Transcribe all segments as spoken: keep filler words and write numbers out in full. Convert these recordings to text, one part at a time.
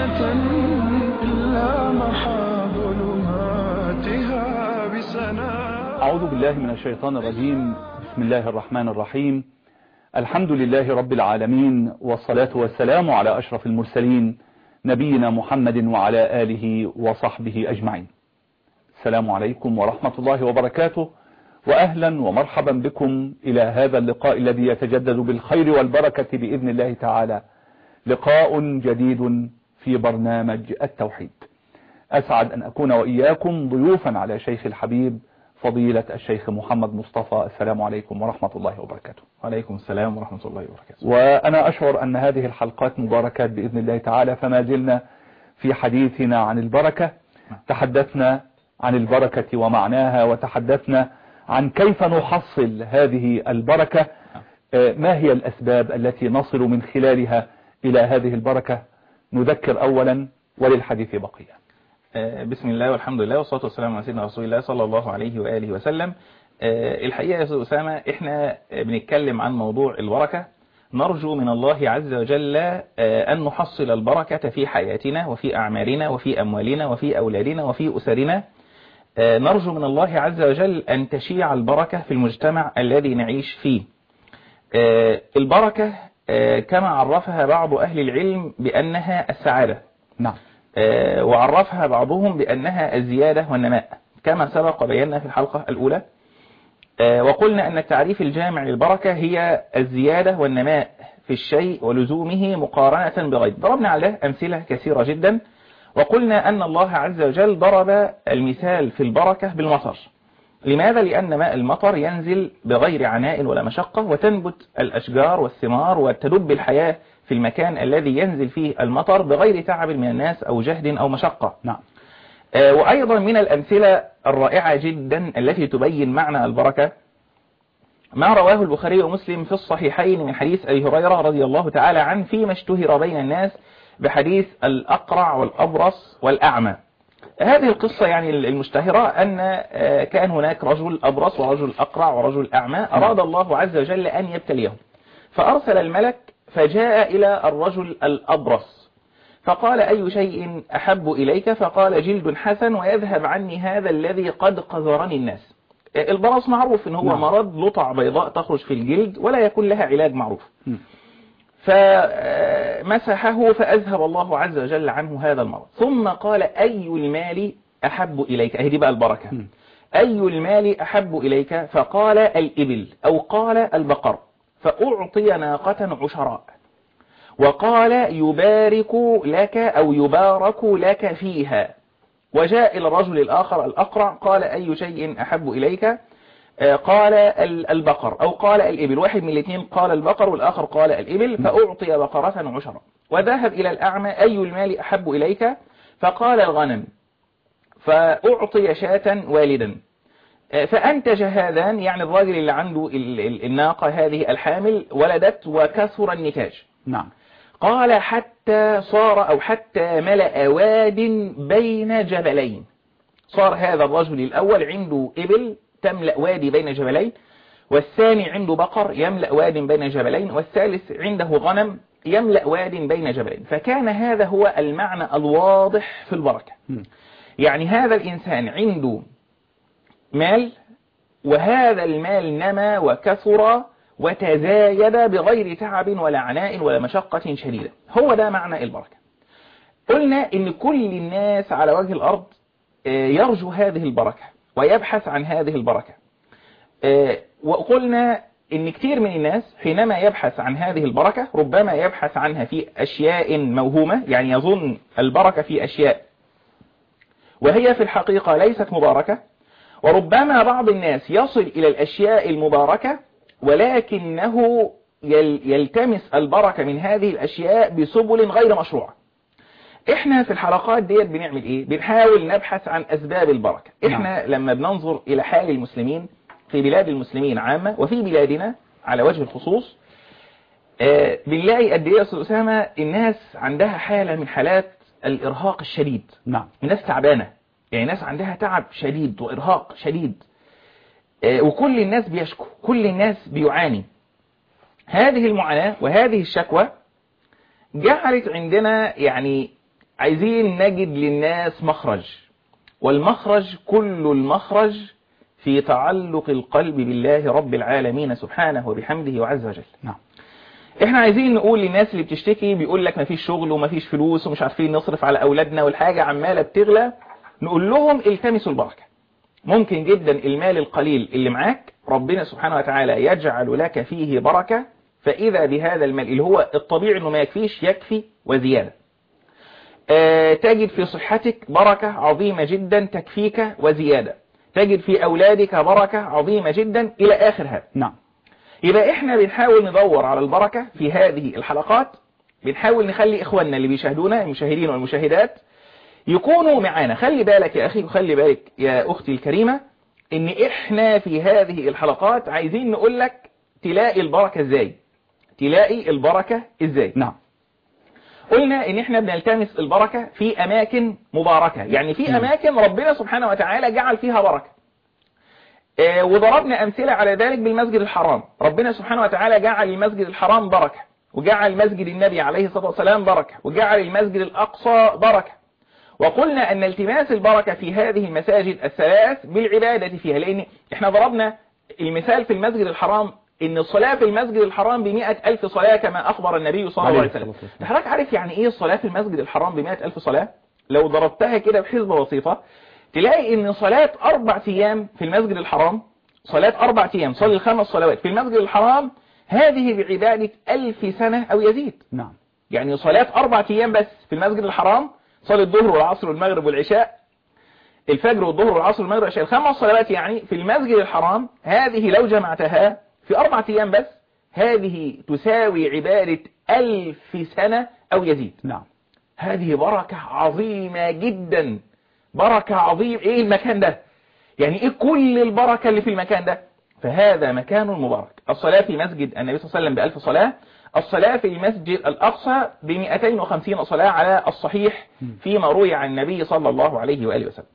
فتنة إلا محى ظلماتها بسنا. أعوذ بالله من الشيطان الرجيم. بسم الله الرحمن الرحيم. الحمد لله رب العالمين، والصلاة والسلام على أشرف المرسلين نبينا محمد وعلى آله وصحبه أجمعين. السلام عليكم ورحمة الله وبركاته، وأهلا ومرحبا بكم إلى هذا اللقاء الذي يتجدد بالخير والبركة بإذن الله تعالى، لقاء جديد في برنامج التوحيد. أسعد أن أكون وإياكم ضيوفا على شيخ الحبيب فضيلة الشيخ محمد مصطفى. السلام عليكم ورحمة الله وبركاته. وعليكم السلام ورحمة الله وبركاته. وأنا أشعر أن هذه الحلقات مباركات بإذن الله تعالى، فما زلنا في حديثنا عن البركة. تحدثنا عن البركة ومعناها، وتحدثنا عن كيف نحصل هذه البركة، ما هي الأسباب التي نصل من خلالها إلى هذه البركة. نذكر أولا وللحديث بقية. بسم الله والحمد لله والصلاة والسلام على سيدنا رسول الله صلى الله عليه وآله وسلم. الحقيقة يا أستاذ أسامة، إحنا بنتكلم عن موضوع البركة. نرجو من الله عز وجل أن نحصل البركة في حياتنا وفي أعمالنا وفي أموالنا وفي أولادنا وفي أسرنا. نرجو من الله عز وجل أن تشيع البركة في المجتمع الذي نعيش فيه. البركة كما عرفها بعض أهل العلم بأنها السعادة، نعم، وعرفها بعضهم بأنها الزيادة والنماء كما سبق بينا في الحلقة الأولى. وقلنا أن التعريف الجامع للبركة هي الزيادة والنماء في الشيء ولزومه مقارنة بغيره. ضربنا عليه أمثلة كثيرة جدا، وقلنا أن الله عز وجل ضرب المثال في البركة بالمطر. لماذا؟ لأن ماء المطر ينزل بغير عناء ولا مشقة، وتنبت الأشجار والثمار وتدب الحياة في المكان الذي ينزل فيه المطر بغير تعب من الناس أو جهد أو مشقة. نعم. آه وأيضا من الأمثلة الرائعة جدا التي تبين معنى البركة ما رواه البخاري ومسلم في الصحيحين من حديث أبي هريرة رضي الله تعالى عنه، فيما اشتهر بين الناس بحديث الأقرع والأبرص والأعمى. هذه القصة يعني المشتهرة أن كان هناك رجل أبرص ورجل أقرع ورجل أعمى، أراد الله عز وجل أن يبتليهم، فأرسل الملك فجاء إلى الرجل الأبرص فقال: أي شيء أحب إليك؟ فقال: جلد حسن ويذهب عني هذا الذي قد قذرني الناس. البرص معروف إن هو نعم. مرض لطع بيضاء تخرج في الجلد ولا يكون لها علاج معروف. م. فمسحه فأذهب الله عز وجل عنه هذا المرض، ثم قال: أي المال أحب إليك؟ أهدي بقى البركة. م. أي المال أحب إليك؟ فقال: الإبل، أو قال: البقر، فأعطي ناقة عشراء، وقال: يبارك لك أو يبارك لك فيها. وجاء إلى الرجل الآخر الأقرع قال: أي شيء أحب إليك؟ قال: البقر، أو قال: الإبل. واحد من الاثنين قال البقر والآخر قال الإبل، فأعطي بقرة عشراء. وذهب إلى الأعمى: أي المال أحب إليك؟ فقال: الغنم، فأعطي شاة والدا. فأنتج هذان، يعني الراجل اللي عنده الناقة هذه الحامل ولدت وكثر النتاج. نعم. قال: حتى صار أو حتى ملأ واد بين جبلين. صار هذا الرجل الأول عنده إبل تملأ وادي بين جبلين، والثاني عنده بقر يملأ واد بين جبلين، والثالث عنده غنم يملأ واد بين جبلين. فكان هذا هو المعنى الواضح في البركة. م. يعني هذا الإنسان عنده مال، وهذا المال نمى وكثر وتزايد بغير تعب ولا عناء ولا مشقة شديدة. هو ده معنى البركة. قلنا إن كل الناس على وجه الأرض يرجو هذه البركة ويبحث عن هذه البركة. وقلنا إن كتير من الناس حينما يبحث عن هذه البركة ربما يبحث عنها في أشياء موهومة، يعني يظن البركة في أشياء وهي في الحقيقة ليست مباركة. وربما بعض الناس يصل إلى الأشياء المباركة ولكنه يلتمس البركة من هذه الأشياء بسبل غير مشروعة. احنا في الحلقات ديت بنعمل ايه؟ بنحاول نبحث عن أسباب البركة. احنا نعم. لما بننظر إلى حال المسلمين في بلاد المسلمين عامة وفي بلادنا على وجه الخصوص، آه بنلاقي قد ايه يا أستاذ أسامة الناس عندها حالة من حالات الإرهاق الشديد. نعم. الناس تعبانة، يعني ناس عندها تعب شديد وإرهاق شديد، آه وكل الناس بيشكو، كل الناس بيعاني. هذه المعاناة وهذه الشكوى جعلت عندنا يعني عايزين نجد للناس مخرج، والمخرج كل المخرج في تعلق القلب بالله رب العالمين سبحانه وبحمده وعز وجل. نعم. احنا عايزين نقول للناس اللي بتشتكي بيقول لك مفيش شغل ومفيش فلوس ومش عارفين نصرف على اولادنا والحاجة عمالة بتغلى، نقول لهم التمسوا البركة. ممكن جدا المال القليل اللي معاك ربنا سبحانه وتعالى يجعل لك فيه بركة، فإذا بهذا المال اللي هو الطبيعي انه ما يكفيش يكفي وزيادة. آه تجد في صحتك بركة عظيمة جدا تكفيك وزيادة، تجد في أولادك بركة عظيمة جدا إلى آخر هذا. نعم. يبقى احنا بنحاول ندور على البركة في هذه الحلقات، بنحاول نخلي إخواننا اللي بيشاهدونا المشاهدين والمشاهدات يكونوا معانا. خلي بالك يا أخي وخلي بالك يا أختي الكريمة إن إحنا في هذه الحلقات عايزين نقول لك تلاقي البركة إزاي، تلاقي البركة إزاي. نعم. قلنا إن إحنا بنلتمس البركة في أماكن مباركة، يعني في أماكن ربنا سبحانه وتعالى جعل فيها بركة. آه وضربنا أمثلة على ذلك بالمسجد الحرام، ربنا سبحانه وتعالى جعل المسجد الحرام بركة، وجعل مسجد النبي عليه الصلاة والسلام بركة، وجعل المسجد الأقصى بركة. وقلنا أن التماس البركة في هذه المساجد الثلاث بالعبادة فيها، لأن إحنا ضربنا المثال في المسجد الحرام إن الصلاة في المسجد الحرام بمئة ألف صلاة كما أخبر النبي صلى الله عليه وسلم. حضرتك عارف يعني إيه الصلاة في المسجد الحرام بمئة ألف صلاة؟ لو ضربتها كده بحسبة بسيطة تلاقي إن صلاة أربع أيام في المسجد الحرام، صلاة أربع أيام صلي الخمس صلوات في المسجد الحرام، هذه بعبادة ألف سنة أو يزيد. نعم. يعني صلاة أربع أيام بس في المسجد الحرام، صلي الظهر والعصر والمغرب والعشاء، الفجر والظهر والعصر والمغرب والعشاء، الخمس صلوات يعني في المسجد الحرام، هذه لو جمعتها في أربعة أيام بس هذه تساوي عبادة ألف سنة أو يزيد. نعم. هذه بركة عظيمة جدا، بركة عظيم. إيه المكان ده؟ يعني إيه كل البركة اللي في المكان ده؟ فهذا مكان مبارك. الصلاة في مسجد النبي صلى الله عليه وسلم بألف صلاة، الصلاة في المسجد الأقصى بمئتين وخمسين صلاة على الصحيح فيما روي عن النبي صلى الله عليه وآله وسلم.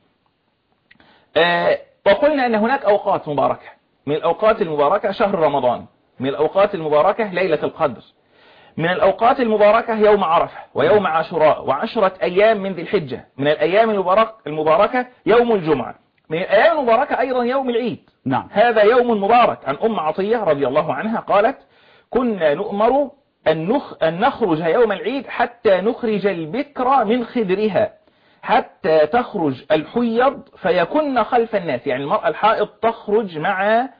آه وقلنا أن هناك أوقات مباركة، من الأوقات المباركة شهر رمضان، من الأوقات المباركة ليلة القدر، من الأوقات المباركة يوم عرفة ويوم عاشوراء وعشرة أيام من ذي الحجة، من الأيام المبارك المباركة يوم الجمعة، من الأيام المباركة أيضا يوم العيد. نعم. هذا يوم مبارك. عن أم عطية رضي الله عنها قالت كنا نؤمر أن, نخ أن نخرج يوم العيد حتى نخرج البكر من خدرها حتى تخرج الحيض فيكن خلف الناس، يعني المرأة الحائض تخرج مع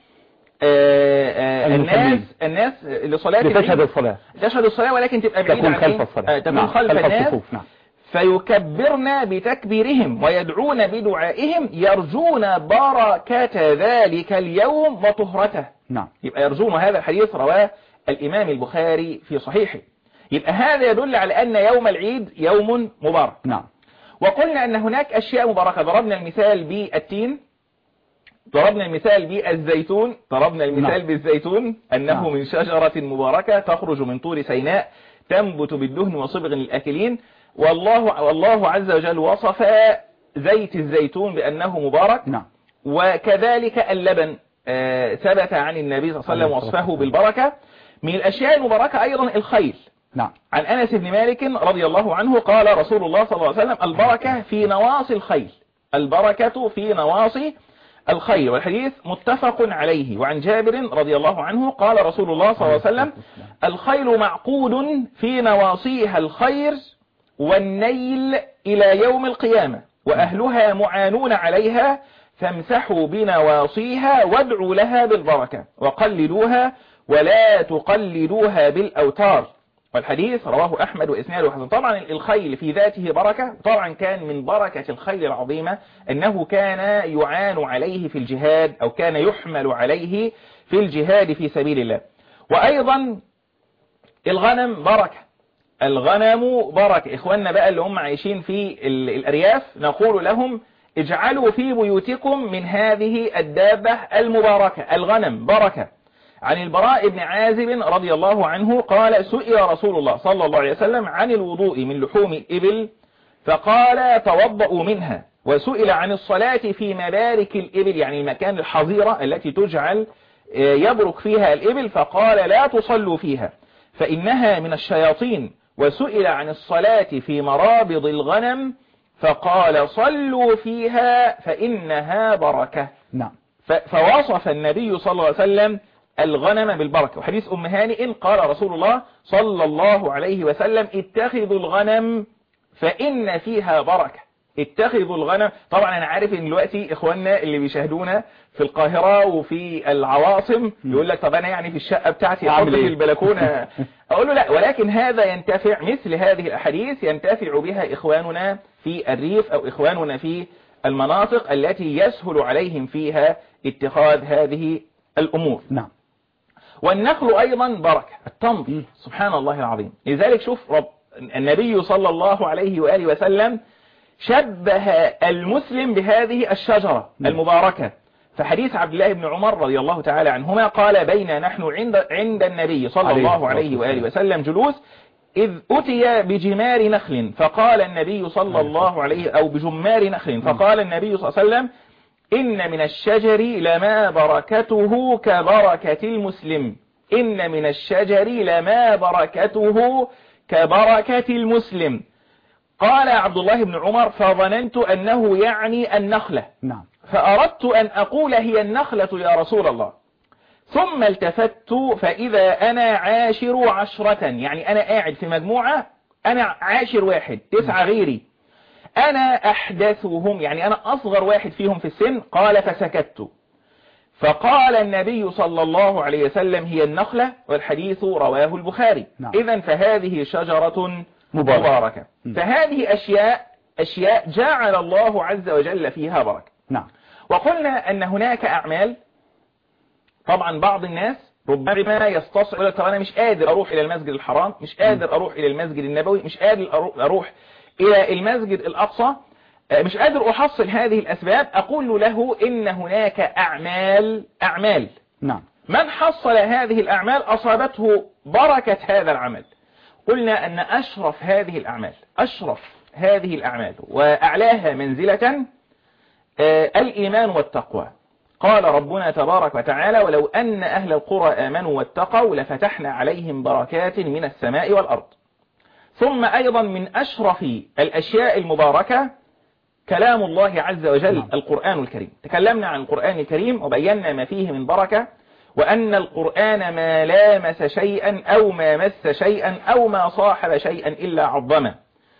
آآ آآ الناس الناس لصلاة لتشهد الصلاة، تشهد الصلاة ولكن تبقى بعيدة تكون عن خلف الصلاة، تكون نعم. خلف, خلف الناس الصفوف. نعم. فيكبرن بتكبيرهم ويدعون بدعائهم يرجون بركة ذلك اليوم وطهرته. نعم. يبقى يرجون. هذا الحديث رواه الإمام البخاري في صحيحه. يبقى هذا يدل على أن يوم العيد يوم مبارك. نعم. وقلنا أن هناك أشياء مباركة، ضربنا المثال بالتين، ضربنا المثال بالزيتون، ضربنا المثال نعم. بالزيتون أنه نعم. من شجرة مباركة تخرج من طور سيناء تنبت بالدهن وصبغ للآكلين. والله والله عز وجل وصف زيت الزيتون بأنه مبارك. نعم. وكذلك اللبن آه ثبت عن النبي صلى الله عليه وسلم وصفه بالبركة. من الأشياء المباركة أيضا الخيل. نعم. عن أنس بن مالك رضي الله عنه قال رسول الله صلى الله عليه وسلم البركة في نواصي الخيل، البركة في نواصي الخيل. والحديث متفق عليه. وعن جابر رضي الله عنه قال رسول الله صلى الله عليه وسلم الخيل معقود في نواصيها الخير والنيل إلى يوم القيامة وأهلها معانون عليها فامسحوا بنواصيها وادعوا لها بالبركة وقللوها ولا تقللوها بالأوتار. والحديث رواه أحمد وإسناده حسن. طبعا الخيل في ذاته بركة، طبعا كان من بركة الخيل العظيمة أنه كان يعان عليه في الجهاد أو كان يحمل عليه في الجهاد في سبيل الله. وأيضا الغنم بركة، الغنم بركة. إخواننا بقى اللي هم عايشين في الأرياف نقول لهم اجعلوا في بيوتكم من هذه الدابة المباركة الغنم بركة. عن البراء بن عازب رضي الله عنه قال سئل رسول الله صلى الله عليه وسلم عن الوضوء من لحوم الإبل فقال توضؤوا منها. وسئل عن الصلاة في مبارك الإبل، يعني المكان الحظيرة التي تجعل يبرك فيها الإبل، فقال لا تصلوا فيها فإنها من الشياطين وسئل عن الصلاة في مرابض الغنم فقال صلوا فيها فإنها بركة. نعم. فوصف النبي صلى الله عليه وسلم الغنم بالبركة. وحديث أم هانئ قال رسول الله صلى الله عليه وسلم اتخذوا الغنم فإن فيها بركة. اتخذوا الغنم. طبعا أنا عارف إن دلوقتي إخواننا اللي بيشاهدونا في القاهرة وفي العواصم يقول لك طب أنا يعني في الشقة بتاعتي أحط في البلكونة. أقول له لا، ولكن هذا ينتفع، مثل هذه الأحاديث ينتفع بها إخواننا في الريف أو إخواننا في المناطق التي يسهل عليهم فيها اتخاذ هذه الأمور. نعم. والنخل أيضا بركة، التمر. سبحان الله العظيم. لذلك شوف رب النبي صلى الله عليه وآله وسلم شبه المسلم بهذه الشجرة المباركة. فحديث عبد الله بن عمر رضي الله تعالى عنهما قال بين نحن عند عند النبي صلى الله عليه وآله وسلم جلوس إذ أتي بجمار نخل فقال النبي صلى الله عليه أو بجمار نخل فقال النبي صلى الله عليه وسلم إن من الشجر لما بركته كبركة المسلم. إن من الشجر لما بركته كبركة المسلم. قال عبد الله بن عمر فظننت أنه يعني النخلة. نعم. فأردت أن أقول هي النخلة يا رسول الله، ثم التفت فإذا أنا عاشر عشرة، يعني أنا قاعد في مجموعة أنا عاشر واحد، تسعة غيري، أنا أحدثهم، يعني أنا أصغر واحد فيهم في السن. قال فسكت. فقال النبي صلى الله عليه وسلم هي النخلة، والحديث رواه البخاري. نعم. إذن فهذه شجرة مباركة, مباركة. فهذه أشياء أشياء جعل الله عز وجل فيها بركة. نعم. وقلنا أن هناك أعمال، طبعا بعض الناس ربما يستصعب يقول طب أنا مش قادر أروح إلى المسجد الحرام، مش قادر أروح إلى المسجد النبوي، مش قادر أروح إلى المسجد الأقصى، مش قادر أحصل هذه الأسباب. أقول له إن هناك أعمال أعمال نعم. من حصل هذه الأعمال أصابته بركة هذا العمل. قلنا أن أشرف هذه الأعمال أشرف هذه الأعمال وأعلاها منزلة آه الإيمان والتقوى. قال ربنا تبارك وتعالى ولو أن أهل القرى آمنوا واتقوا لفتحنا عليهم بركات من السماء والأرض. ثم أيضا من أشرف الأشياء المباركة كلام الله عز وجل. نعم. القرآن الكريم. تكلمنا عن القرآن الكريم وبينا ما فيه من بركة، وأن القرآن ما لامس شيئا أو ما مس شيئا أو ما صاحب شيئا إلا عظمه.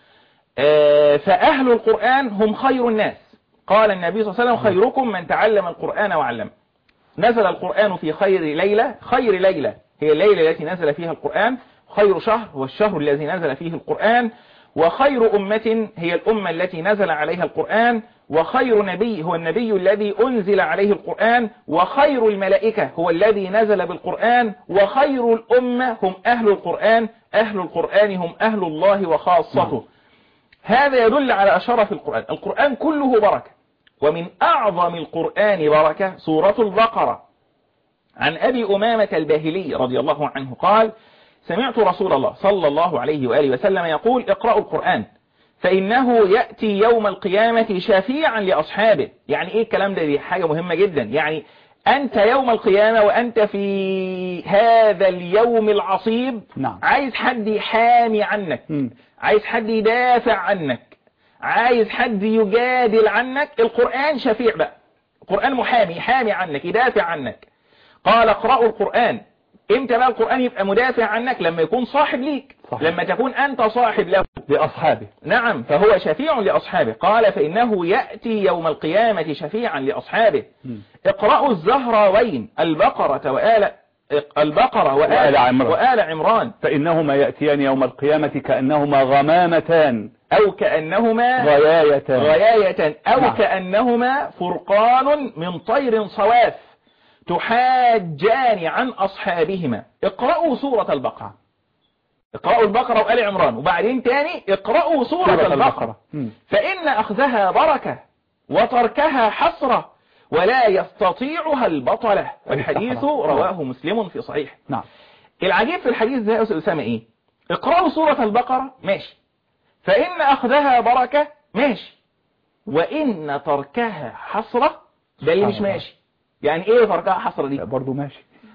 فأهل القرآن هم خير الناس. قال النبي صلى الله عليه وسلم خيركم من تعلم القرآن وعلم. نزل القرآن في خير ليلة، خير ليلة هي الليلة التي نزل فيها القرآن، خير شهر هو الشهر الذي نزل فيه القرآن، وخير أمة هي الأمة التي نزل عليها القرآن، وخير نبي هو النبي الذي أنزل عليه القرآن، وخير الملائكة هو الذي نزل بالقرآن، وخير الأمة هم أهل القرآن. أهل القرآن هم أهل الله وخاصته. هذا يدل على شرف القرآن. القرآن كله بركة، ومن أعظم القرآن بركة سورة البقرة. عن أبي أمامة الباهلي رضي الله عنه قال سمعت رسول الله صلى الله عليه وآله وسلم يقول اقرأوا القرآن فإنه يأتي يوم القيامة شفيعا لأصحابه. يعني إيه الكلام ده؟ دي حاجة مهمة جدا. يعني أنت يوم القيامة وأنت في هذا اليوم العصيب. نعم. عايز حد يحامي عنك، م. عايز حد يدافع عنك، عايز حد يجادل عنك. القرآن شفيع بقى، القرآن محامي، يحامي عنك، يدافع عنك. قال اقرأوا القرآن. امتى بقى القرآن يبقى مدافع عنك؟ لما يكون صاحب ليك. صحيح. لما تكون أنت صاحب له لأصحابه. نعم، فهو شفيع لأصحابه. قال فإنه يأتي يوم القيامة شفيعا لأصحابه. م. اقرأوا الزهراوين البقرة وآل البقرة وآل عمران, وآل عمران فإنهما يأتيان يوم القيامة كأنهما غمامتان أو كأنهما غيايتان, غيايتان أو نعم. كأنهما فرقان من طير صواف تحاجان عن أصحابهما. اقرأوا سورة البقرة. اقرأوا البقرة وآل عمران، وبعدين تاني اقرأوا سورة, سورة البقرة, البقرة. فإن أخذها بركة وتركها حسرة ولا يستطيعها البطلة. والحديث رواه مسلم في صحيح. نعم. العجيب في الحديث ده يا أستاذ أسامة إيه؟ اقرأوا سورة البقرة ماشي، فإن أخذها بركة ماشي، وإن تركها حسرة ده اللي مش ماشي. يعني إيه تركها حسرة دي؟ برضو ماشي.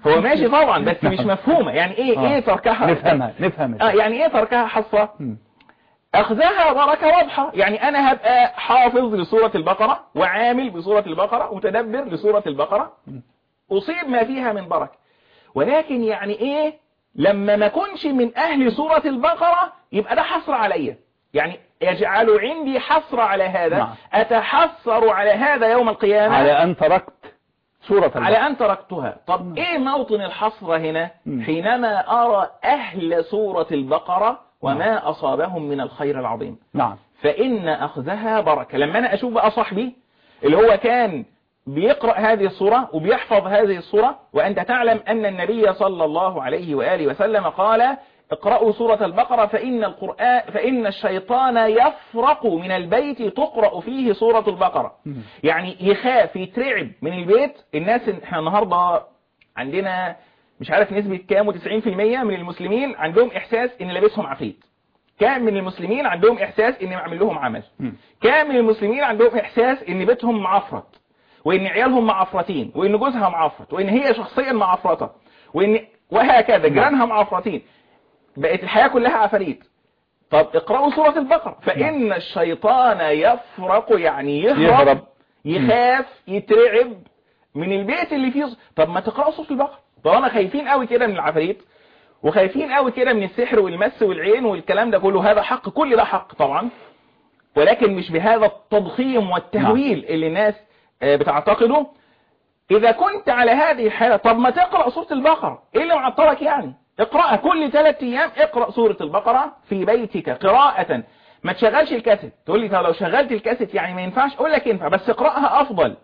هو ماشي طبعا بس مش مفهومة. يعني ايه آه. ايه تركها؟ نفهمها نفهم اه يعني ايه تركها حصة؟ مم. اخذها بركة واضحة. يعني انا هبقى حافظ لسورة البقرة وعامل بسورة البقرة ومتدبر لسورة البقرة، اصيب ما فيها من بركة. ولكن يعني ايه لما ما كنش من اهل سورة البقرة يبقى ده حصر عليا، يعني يجعل عندي حصر على هذا. نعم. اتحسر على هذا يوم القيامة على أن تركت سورة البقرة. على أن تركتها. طب إيه موطن الحصر هنا؟ حينما أرى أهل سورة البقرة وما أصابهم من الخير العظيم. نعم. فإن أخذها بركة. لما أنا أشوف بقى صاحبي اللي هو كان بيقرأ هذه السورة وبيحفظ هذه السورة، وأنت تعلم أن النبي صلى الله عليه وآله وسلم قال اقرأوا سورة البقرة فإن القرآن فإن الشيطان يفرق من البيت تقرأ فيه سورة البقرة. يعني يخاف يترعب من البيت. الناس احنا النهاردة عندنا مش عارف نسبة كام وتسعين في المية من المسلمين عندهم إحساس إن لابسهم عفريت. كام من المسلمين عندهم إحساس إن معمل لهم عمل. كام من المسلمين عندهم إحساس إن بيتهم معفرت، وإن عيالهم معفرتين، وإن جوزها معفرت، وإن هي شخصيا معفرته، وإن وهكذا جيرانها معفرتين. بقت الحياة كلها عفاريت. طب اقرأوا سورة البقرة فإن الشيطان يفرق، يعني يهرب, يهرب. يخاف يترعب من البيت اللي فيه. طب ما تقرأوا سورة البقرة. طب انا خايفين قوي كده من العفاريت وخايفين قوي كده من السحر والمس والعين والكلام ده كله. هذا حق، كل ده حق طبعا، ولكن مش بهذا التضخيم والتهويل اللي الناس بتعتقده. إذا كنت على هذه الحالة طب ما تقرأ سورة البقرة. إيه اللي معطلك يعني؟ اقرأها كل ثلاث أيام. اقرأ سورة البقرة في بيتك قراءة. ما تشغلش الكاسيت. تقول لي طب لو شغلت الكاسيت يعني ما ينفعش. أقول لك ينفع بس اقرأها أفضل.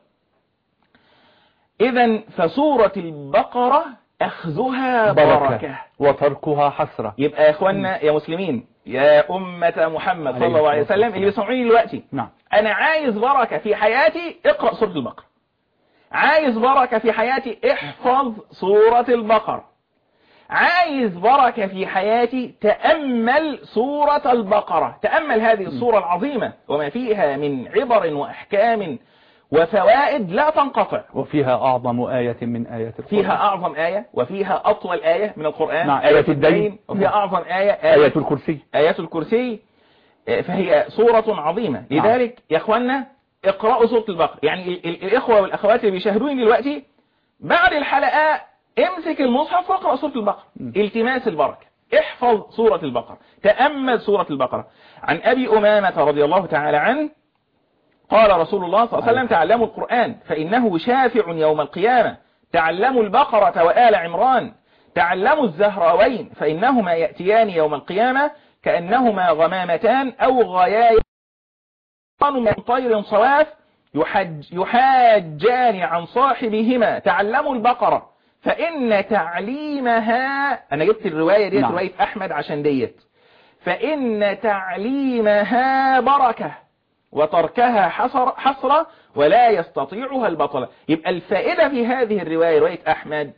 إذا فسورة البقرة أخذها بركة, بركة وتركها حسرة. يبقى يا إخواننا يا مسلمين يا أمة محمد صلى الله عليه وسلم اللي بيسمعوني دلوقتي، نعم. أنا عايز بركة في حياتي. اقرأ سورة البقرة. عايز بركة في حياتي. احفظ سورة البقرة. عايز بركة في حياتي. تأمل سورة البقرة. تأمل هذه السورة العظيمة وما فيها من عبر وأحكام وفوائد لا تنقطع. وفيها أعظم آية من آيات القرآن. فيها أعظم آية وفيها أطول آية من القرآن. نعم. آية الدين. وفيها أعظم آية آية, آية الكرسي. آية الكرسي. فهي سورة عظيمة. نعم. لذلك يا أخوانا اقرأوا سورة البقرة. يعني الإخوة والأخوات اللي بيشاهدوني دلوقتي بعد الحلقة امسك المصحف واقرأ سورة البقرة. التماس البركة. احفظ سورة البقرة. تأمل سورة البقرة. عن أبي أمامة رضي الله تعالى عنه قال رسول الله صلى الله عليه وسلم تعلموا القرآن فإنه شافع يوم القيامة. تعلموا البقرة وآل عمران. تعلموا الزهراوين فإنهما يأتيان يوم القيامة كأنهما غمامتان أو غيايا من طير صواف يحج يحاجان عن صاحبهما. تعلموا البقرة فإن تعليمها، أنا جبت الرواية دي نعم. رواية أحمد عشان ديت. فإن تعليمها بركة وتركها حصر حسرة ولا يستطيعها البطلة. يبقى الفائدة في هذه الرواية رواية أحمد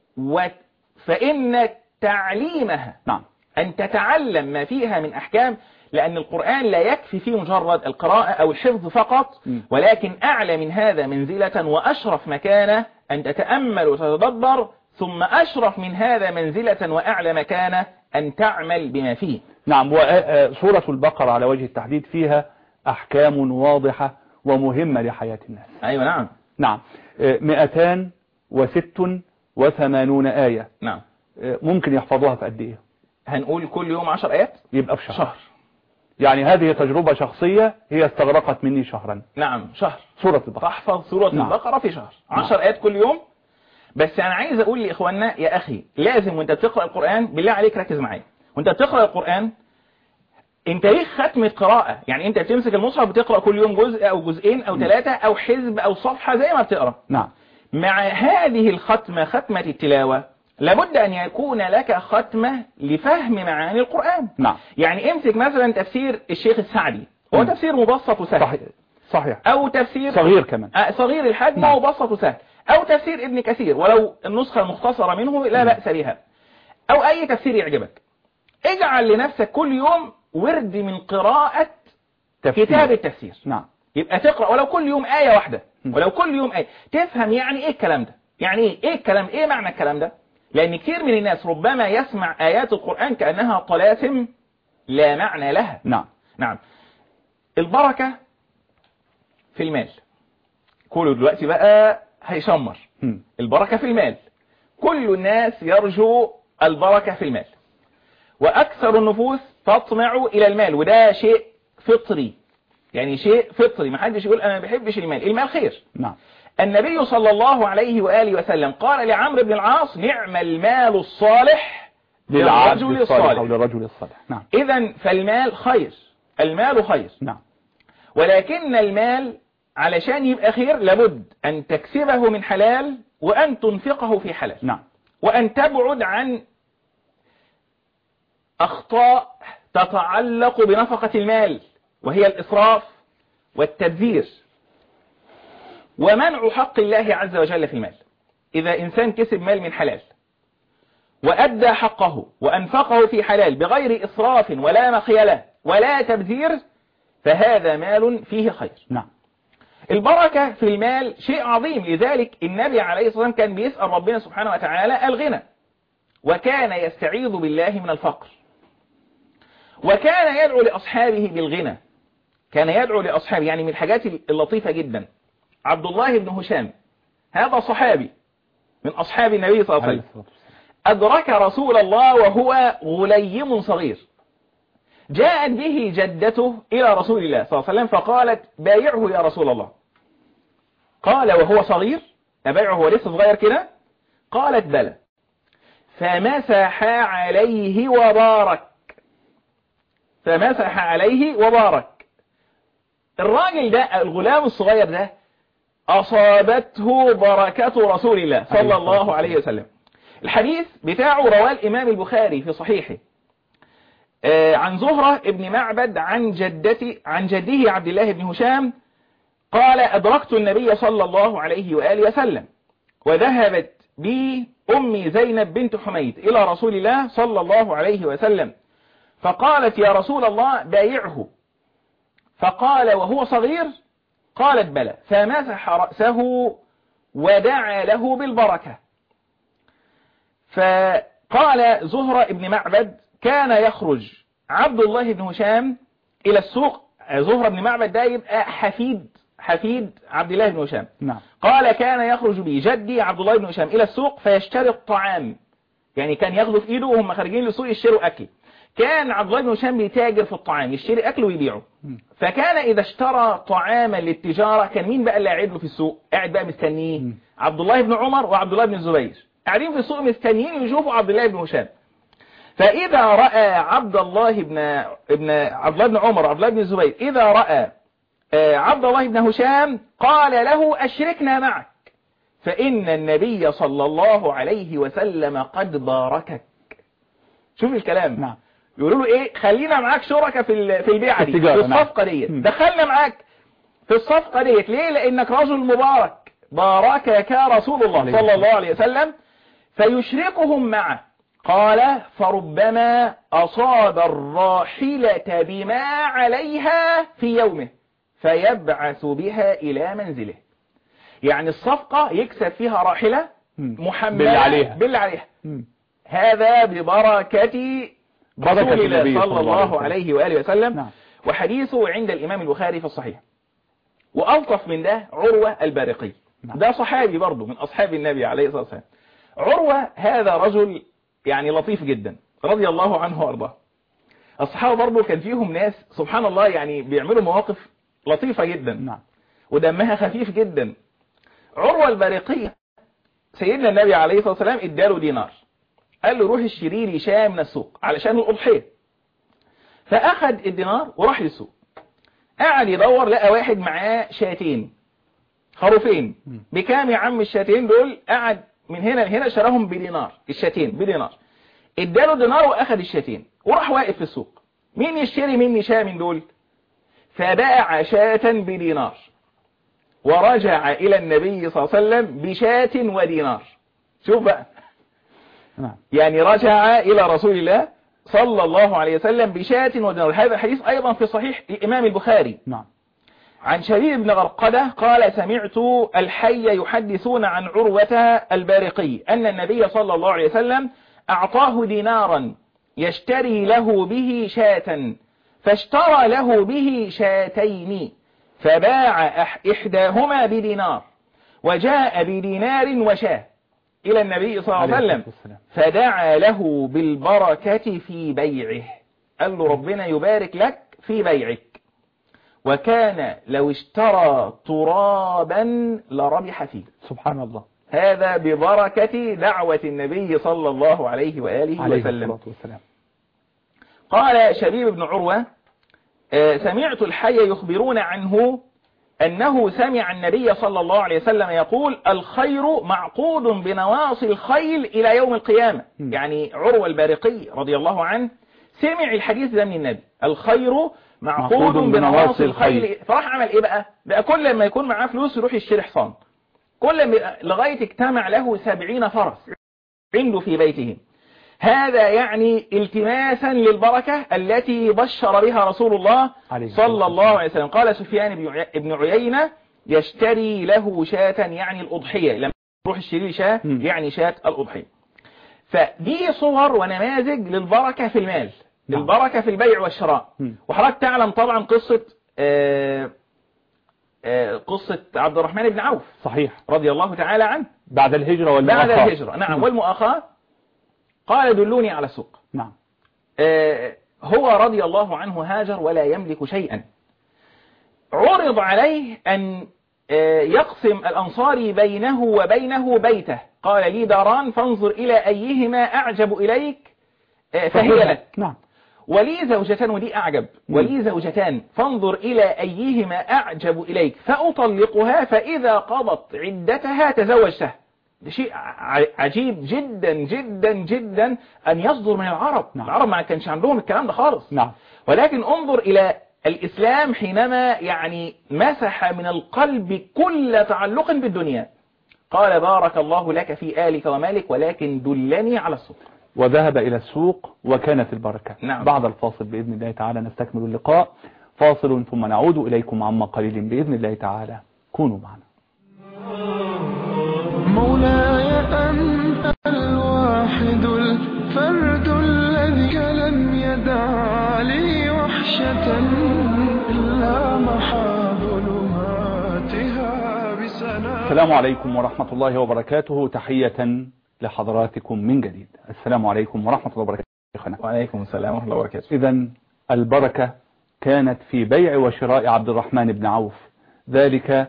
فإن تعليمها نعم. أن تتعلم ما فيها من أحكام، لأن القرآن لا يكفي فيه مجرد القراءة أو الحفظ فقط، ولكن أعلى من هذا منزلة وأشرف مكانة أن تتأمل وتتدبر، ثم أشرف من هذا منزلة وأعلى مكانة أن تعمل بما فيه. نعم. وسورة البقرة على وجه التحديد فيها أحكام واضحة ومهمة لحياة الناس. أيوة نعم. نعم. مئتان وست وثمانون آية. نعم. ممكن يحفظوها في قد إيه؟ هنقول كل يوم عشر آيات يبقى في شهر. شهر. يعني هذه تجربة شخصية هي استغرقت مني شهرا. نعم شهر. سورة البقرة. تحفظ سورة نعم. البقرة في شهر. عشر نعم. آيات كل يوم. بس أنا عايز أقول لإخواننا يا أخي لازم وأنت بتقرأ القرآن بالله عليك ركز معايا. وأنت بتقرأ القرآن انت ليه ختمة قراءة؟ يعني انت بتمسك المصحف بتقرأ كل يوم جزء او جزئين او ثلاثة او حزب او صفحة زي ما بتقرأ. نعم. مع هذه الختمة ختمة التلاوة لابد ان يكون لك ختمة لفهم معاني القرآن. نعم. يعني امسك مثلا تفسير الشيخ السعدي، هو م. تفسير مبسط وسهل. صحيح. صحيح. او تفسير صغير كمان. صغير الحجم نعم. ومبسط وسهل. او تفسير ابن كثير ولو النسخة المختصرة منه لا م. بأس بها. او اي تفسير يعجبك. اجعل لنفسك كل يوم ورد من قراءة تفسير. كتاب التفسير. نعم. يبقى تقرأ ولو كل يوم آية واحدة ولو كل يوم آية تفهم يعني ايه الكلام ده. يعني ايه ايه الكلام، ايه معنى الكلام ده؟ لان كتير من الناس ربما يسمع ايات القرآن كأنها طلاسم لا معنى لها. نعم نعم. البركة في المال، كله دلوقتي بقى هيشمر. م. البركة في المال، كل الناس يرجو البركة في المال، وأكثر النفوس تطمع إلى المال، وده شيء فطري، يعني شيء فطري، ما حدش يقول أنا ما بحبش المال، المال خير. نعم. النبي صلى الله عليه وآله وسلم قال لعمرو بن العاص نعم المال الصالح للرجل الصالح أو للرجل الصالح. نعم. إذن فالمال خير، المال خير. نعم. ولكن المال علشان يبقى خير لابد أن تكسبه من حلال، وأن تنفقه في حلال. نعم. وأن تبعد عن أخطاء تتعلق بنفقة المال، وهي الإسراف والتبذير ومنع حق الله عز وجل في المال. إذا إنسان كسب مال من حلال وأدى حقه وأنفقه في حلال بغير إسراف ولا مخيلة ولا تبذير، فهذا مال فيه خير. نعم. البركة في المال شيء عظيم، لذلك النبي عليه الصلاة والسلام كان بيسأل ربنا سبحانه وتعالى الغنى، وكان يستعيذ بالله من الفقر، وكان يدعو لأصحابه بالغنى، كان يدعو لأصحابه. يعني من الحاجات اللطيفة جدا، عبد الله بن هشام هذا صحابي من أصحاب النبي صلى الله عليه وسلم، أدرك رسول الله وهو غليم صغير، جاءت به جدته إلى رسول الله صلى الله عليه وسلم فقالت بايعه يا رسول الله. قال وهو صغير أبايعه هو لسه صغير كده؟ قالت بلى. فمسح عليه وبارك، فمسح عليه وبارك. الراجل ده الغلام الصغير ده أصابته بركة رسول الله صلى الله عليه وسلم. الحديث بتاعه رواه الإمام البخاري في صحيحه عن زهرة ابن معبد عن جدتي عن جده عبد الله بن هشام قال أدركت النبي صلى الله عليه وآله وسلم وذهبت بي أمي زينب بنت حميد إلى رسول الله صلى الله عليه وسلم فقالت يا رسول الله بايعه، فقال وهو صغير؟ قالت بلى. فمسح رأسه ودعا له بالبركة. فقال زهرة ابن معبد كان يخرج عبد الله بن هشام إلى السوق. زهرة بن معبد ده يبقى حفيد حفيد عبد الله بن هشام. نعم. قال كان يخرج بي جدي عبد الله بن هشام إلى السوق فيشتري الطعام، يعني كان ياخده في إيده وهم خارجين للسوق يشتروا أكل. كان عبد الله بن هشام بيتاجر في الطعام، يشتري أكل ويبيعه. فكان إذا اشترى طعاما للتجارة كان مين بقى اللي قاعد له في السوق؟ قاعد بقى مستنيه عبد الله بن عمر وعبد الله بن الزبير، قاعدين في السوق مستنيين يشوفوا عبد الله بن هشام. فإذا رأى عبد الله بن ابن عبد الله بن عمر وعبد الله بن الزبير إذا رأى عبد الله بن هشام قال له أشركنا معك فإن النبي صلى الله عليه وسلم قد باركك. شوف الكلام. نعم. يقولوا له ايه؟ خلينا معاك شركة في في البيعة دي، في الصفقة ديت، دخلنا معاك في الصفقة ديت. ليه؟ لأنك رجل مبارك، باركك رسول الله صلى الله عليه وسلم. فيشركهم معه. قال فربما أصاب الراحلة بما عليها في يومه فيبعث بها إلى منزله. يعني الصفقة يكسب فيها راحلة محملة بالله عليها, بالله عليها. هذا ببركة رسول الله صلى الله عليه وآله وسلم. نعم. وحديثه عند الإمام البخاري في الصحيح. وألطف من ده عروة البارقي. نعم. ده صحابي برضه من أصحاب النبي عليه الصلاة والسلام. عروة هذا رجل يعني لطيف جدا رضي الله عنه وارضاه. الصحابة برضه كان فيهم ناس سبحان الله يعني بيعملوا مواقف لطيفة جدا. نعم. ودمها خفيف جدا. عروة البارقي سيدنا النبي عليه الصلاة والسلام اداله دينار، قال له روح اشتري لي شاة من السوق علشان الأضحية. فأخذ الدينار وراح للسوق، قعد يدور لقى واحد معاه شاتين خروفين. بكام يا عم الشاتين دول؟ قعد من هنا لهنا شراهم بدينار، الشاتين بدينار. اداله دينار واخذ الشاتين وراح واقف في السوق. مين يشتري مني شاة من دول؟ فباع شاة بدينار ورجع إلى النبي صلى الله عليه وسلم بشاة ودينار. شوف بقى. نعم. يعني رجع إلى رسول الله صلى الله عليه وسلم بشاة ودينار. هذا الحديث أيضا في صحيح الإمام البخاري. نعم. عن شبيب بن غرقدة قال سمعت الحي يحدثون عن عروة البارقي أن النبي صلى الله عليه وسلم أعطاه دينارا يشتري له به شاة، فاشترى له به شاتين، فباع إحداهما بدينار وجاء بدينار وشاه إلى النبي صلى الله عليه وسلم، فدعا له بالبركة في بيعه، قال له ربنا يبارك لك في بيعك، وكان لو اشترى ترابا لربح فيه. سبحان الله. هذا ببركة دعوة النبي صلى الله عليه وآله عليه وسلم. الصلاة والسلام. قال شبيب بن عروة سمعت الحي يخبرون عنه أنه سمع النبي صلى الله عليه وسلم يقول الخير معقود بنواصي الخيل إلى يوم القيامة. م. يعني عروة البارقي رضي الله عنه سمع الحديث ده من النبي، الخير معقود بنواصي الخيل. فراح عمل ايه بقى؟ بقى كل ما يكون معاه فلوس يروح يشتري حصان، كل ما لغاية اجتمع له سبعين فرس عنده في بيته. هذا يعني التماسا للبركة التي بشر بها رسول الله صلى الله عليه وسلم. قال سفيان بن عيينة يشتري له شاة يعني الأضحية، لما يروح يشتري شاة يعني شاة الأضحية. فدي صور ونماذج للبركة في المال، نعم. البركة في البيع والشراء. وحضرتك تعلم طبعا قصة آآ آآ قصة عبد الرحمن بن عوف، صحيح، رضي الله تعالى عنه، بعد الهجرة والمؤاخاة. بعد الهجرة نعم. م. والمؤاخاة قال دلوني على السوق. نعم. هو رضي الله عنه هاجر ولا يملك شيئا، عرض عليه أن يقسم الأنصاري بينه وبينه بيته، قال لي داران فانظر إلى أيهما أعجب إليك فهي لك. نعم. ولي زوجتان، ودي أعجب، ولي زوجتان فانظر إلى أيهما أعجب إليك فأطلقها، فإذا قضت عدتها تزوجتها. ده شيء عجيب جدا جدا جدا أن يصدر من العرب. نعم. العرب ما كانش عندهم الكلام ده خالص. نعم. ولكن انظر إلى الإسلام حينما يعني مسح من القلب كل تعلق بالدنيا، قال بارك الله لك في آلك ومالك ولكن دلني على السوق، وذهب إلى السوق وكانت البركة. نعم. بعد الفاصل بإذن الله تعالى نستكمل اللقاء، فاصل ثم نعود إليكم عما قليل بإذن الله تعالى، كونوا معنا. مولاي أنت الواحد الفرد الذي لم يدع لي وحشة إلا محا ظلماتها بسلام. السلام عليكم ورحمة الله وبركاته، تحية لحضراتكم من جديد. السلام عليكم ورحمة الله وبركاته. وعليكم السلام ورحمة الله وبركاته. إذن البركة كانت في بيع وشراء عبد الرحمن بن عوف، ذلك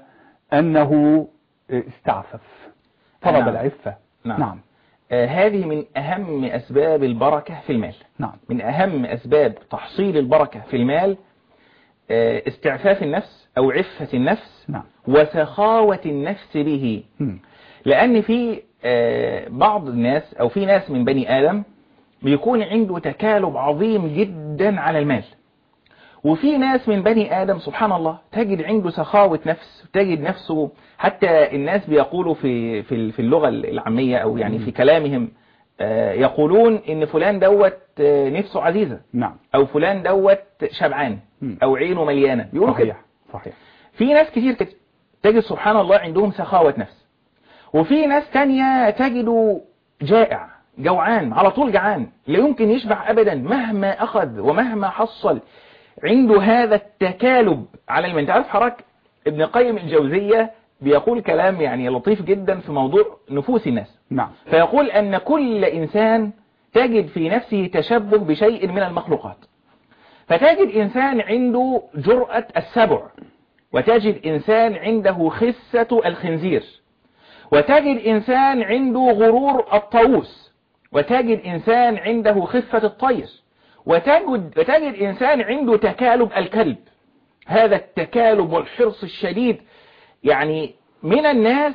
أنه استعفف، طلب نعم. العفة. نعم, نعم. آه هذه من أهم أسباب البركة في المال. نعم. من أهم أسباب تحصيل البركة في المال آه استعفاف النفس أو عفة النفس. نعم. وسخاوة النفس به. م. لأن في آه بعض الناس أو في ناس من بني آدم بيكون عنده تكالب عظيم جدا على المال، وفي ناس من بني آدم سبحان الله تجد عنده سخاوة نفس، تجد نفسه حتى الناس بيقولوا في في في اللغة العامية أو يعني في كلامهم يقولون إن فلان دوت نفسه عزيزة. نعم. أو فلان دوت شبعان أو عينه مليانة، بيقولوا كده. صحيح. صحيح. في ناس كتير كده تجد سبحان الله عندهم سخاوة نفس، وفي ناس تانية تجده جائع جوعان على طول، جعان لا يمكن يشبع أبدا مهما أخذ ومهما حصل، عنده هذا التكالب على المال. تعرف حضرتك ابن قيم الجوزية بيقول كلام يعني لطيف جدا في موضوع نفوس الناس. نعم. فيقول أن كل إنسان تجد في نفسه تشبه بشيء من المخلوقات، فتجد إنسان عنده جرأة السبع، وتجد إنسان عنده خسة الخنزير، وتجد إنسان عنده غرور الطاووس، وتجد إنسان عنده خفة الطير، وتجد, وتجد إنسان عنده تكالب الكلب. هذا التكالب والحرص الشديد، يعني من الناس